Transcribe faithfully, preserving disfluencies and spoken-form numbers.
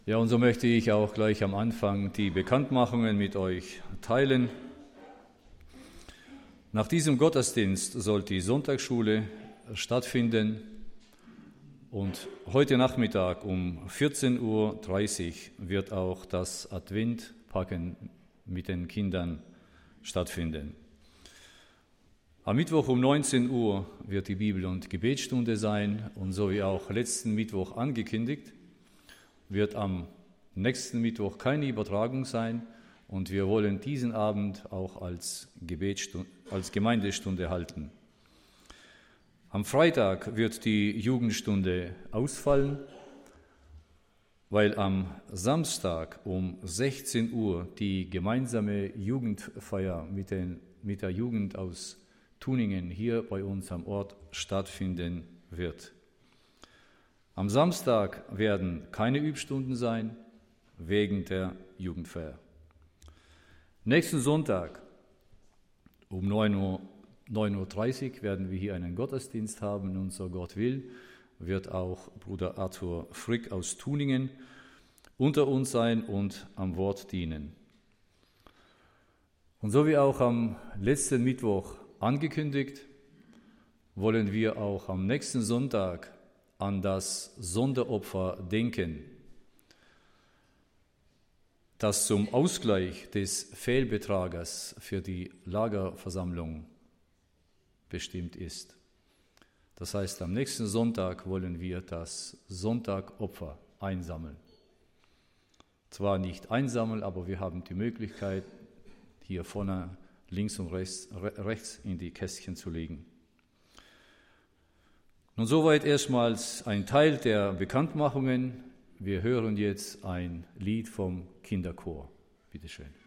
Ja, und so möchte ich auch gleich am Anfang die Bekanntmachungen mit euch teilen. Nach diesem Gottesdienst soll die Sonntagsschule stattfinden und heute Nachmittag um vierzehn Uhr dreißig wird auch das Adventpacken mit den Kindern stattfinden. Am Mittwoch um neunzehn Uhr wird die Bibel- und Gebetsstunde sein und so wie auch letzten Mittwoch angekündigt, wird am nächsten Mittwoch keine Übertragung sein und wir wollen diesen Abend auch als Gebetsstunde, als Gemeindestunde halten. Am Freitag wird die Jugendstunde ausfallen, weil am Samstag um sechzehn Uhr die gemeinsame Jugendfeier mit, den, mit der Jugend aus Tuningen hier bei uns am Ort stattfinden wird. Am Samstag werden keine Übstunden sein, wegen der Jugendfeier. Nächsten Sonntag um neun Uhr dreißig werden wir hier einen Gottesdienst haben und so Gott will, wird auch Bruder Arthur Frick aus Tuningen unter uns sein und am Wort dienen. Und so wie auch am letzten Mittwoch angekündigt, wollen wir auch am nächsten Sonntag an das Sonderopfer denken, das zum Ausgleich des Fehlbetrages für die Lagerversammlung bestimmt ist. Das heißt, am nächsten Sonntag wollen wir das Sonntagopfer einsammeln. Zwar nicht einsammeln, aber wir haben die Möglichkeit, hier vorne links und rechts, rechts in die Kästchen zu legen. Nun soweit erstmals ein Teil der Bekanntmachungen. Wir hören jetzt ein Lied vom Kinderchor. Bitte schön.